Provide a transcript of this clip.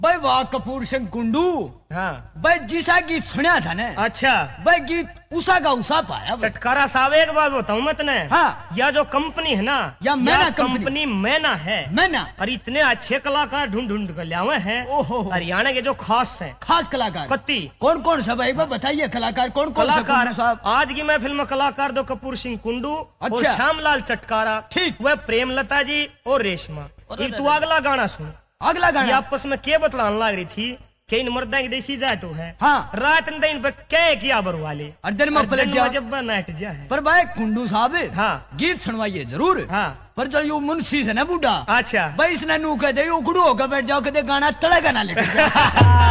भाई वाह कपूर सिंह कुंडू। हाँ भाई जिसा गीत सुना था ने। अच्छा भाई गीत उषा का उषा पाया। चटकारा साहब एक बात बताऊं मैं तने। हाँ। या जो कंपनी है ना या मैना कंपनी मैना है। मैना और इतने अच्छे कलाकार ढूंढ ढूंढ कर लाए हैं हरियाणा के जो खास हैं। खास कलाकार कत्ती कौन कौन सा भाई बताइए कलाकार कौन कौन कलाकार साहब। आज की महफिल में कलाकार दो कपूर सिंह कुंडू और अच्छा। श्यामलाल चटकारा। ठीक। वह प्रेमलता जी और रेशमा। तू अगला गाना सुन। अगला गाना आपस में क्या बतलाने लग रही थी कि इन मर्दा की देसी जाट है। हाँ। रात दिन पे क्या किया बरवाले अर्जन में पलट जा जब नाट जा है। पर भाई कुंडू साहब। हाँ। गीत सुनवाइए जरूर। हाँ। पर जो यू मुंशी से ना बूढ़ा। अच्छा भाई इसने नू कहते उखड़ू होकर बैठ जाओ कहते गाना तड़ेगा ना लेकर